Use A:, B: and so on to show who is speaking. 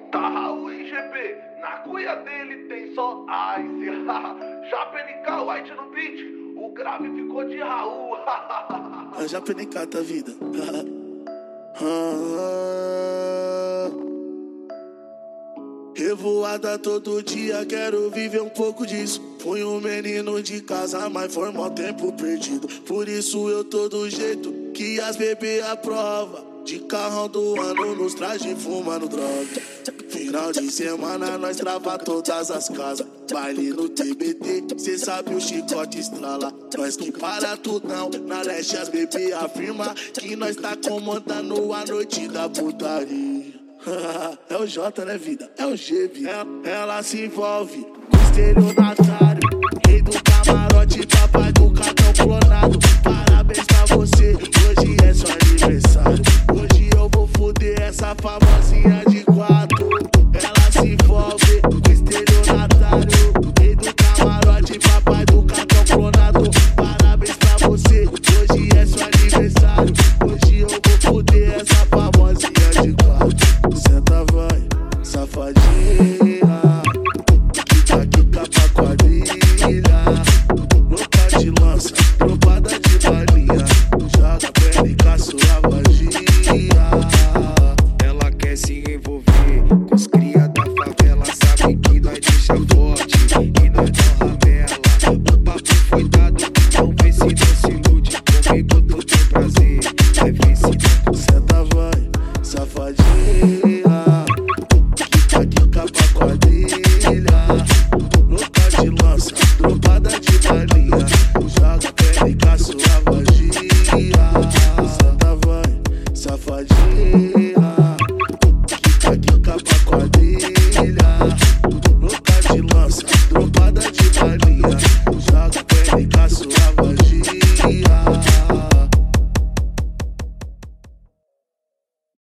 A: Tá Raul em GP, na cuia dele tem só Ice. Já PNK White no beat, o grave ficou de Raul.
B: Já PNK tá vida. Revoada todo dia, quero viver um pouco disso. Fui um menino de casa, mas foi mó tempo perdido. Por isso eu tô do jeito que as bebê aprova. De carrão do ano, nos traje fumando droga. Final de semana nós trava todas as casas. Baile no TBT, cê sabe o chicote estrala. Nós que para tudo não, na leste as bebê afirma que nós tá comandando a noite da putaria. É o J, né, vida? É o G, vida. Ela se envolve com estelionatário, rei do camarote, papai do cartão clonado. Parabéns pra você, hoje é seu aniversário. Hoje eu vou foder essa famosinha de quatro. Ela se envolve com estelionatário, rei do camarote, papai do cartão clonado. Parabéns pra você, hoje é seu aniversário. Hoje eu vou foder essa famosinha de quatro. Senta vai, safadinha, quica pra quadrilha. Louca de lança, roubada de balinha. Joga PNK sua vagia.
C: Ela quer se envolver com os cria da favela. Sabe que nós deixa forte e nós não ramela. O papo foi dado, não vê se não se ilude. Comigo tu tem prazer, vai ver se não.
B: Senta vai, safadinha.